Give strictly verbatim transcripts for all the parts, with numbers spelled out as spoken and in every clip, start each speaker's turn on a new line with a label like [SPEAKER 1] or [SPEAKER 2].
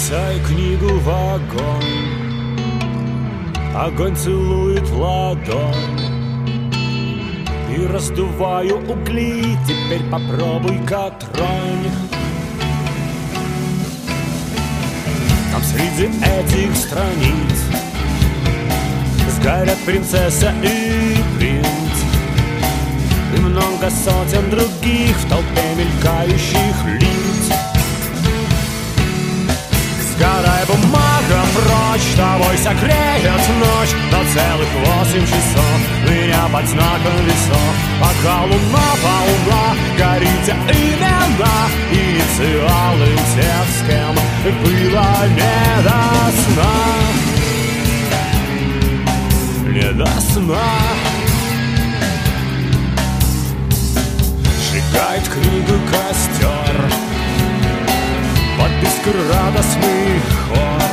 [SPEAKER 1] Бросаю книгу в огонь, огонь целует ладонь, и раздуваю угли, теперь попробуй-ка тронь. Там среди этих страниц сгорят принцесса и принц, и много сотен других в толпе мелькающих лиц. Сгорай, бумага, прочь, тобой согреет ночь на целых восемь часов меня под знаком весов. Пока луна полна, горите имена, инициалы тех, с кем было не до сна. Не до сна. Сжигает книгу костер под бескрадостный хор,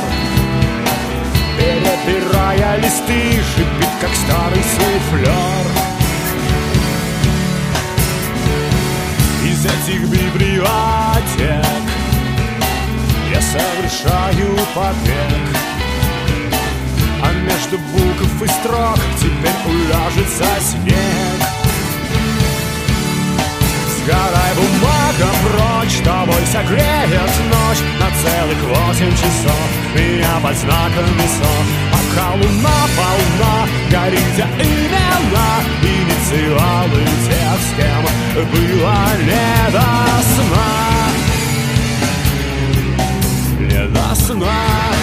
[SPEAKER 1] перебирая листы, шипит, как старый суфлер. Из этих библиотек я совершаю побег, а между букв и строк теперь уляжется снег. Сгорай, бумага, прочь, тобой согреет ночь на целых восемь часов меня под знаком весов. Пока луна полна, горите имена, инициалы тех, с кем было не до сна. Не до сна.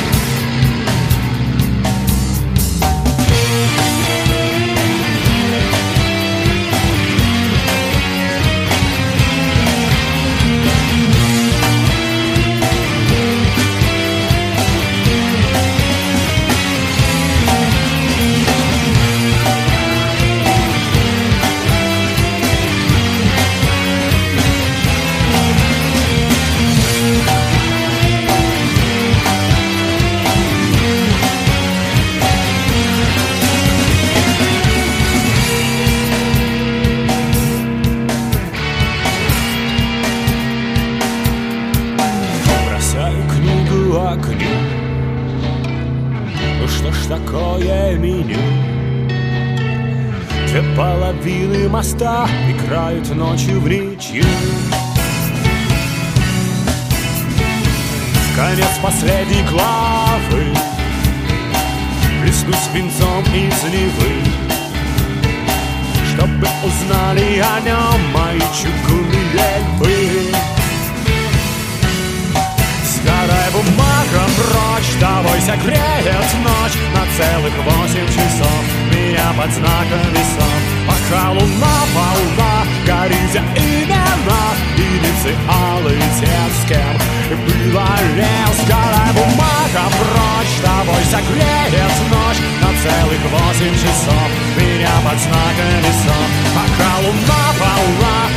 [SPEAKER 1] Что ж такое меню? Две половины моста играют ночью в ничью. Конец последней главы, плесну свинцом из Невы, чтобы узнали о нем мои чугунные львы. Сгорай, бумага, прочь, тобой согреет ночь на целых восемь часов меня под знаком весов. Пока луна полна, горите имена, инициалы тех, с кем было не. Сгорай, бумага, прочь, тобой согреет ночь на целых восемь часов меня под знаком весов. Пока луна полна,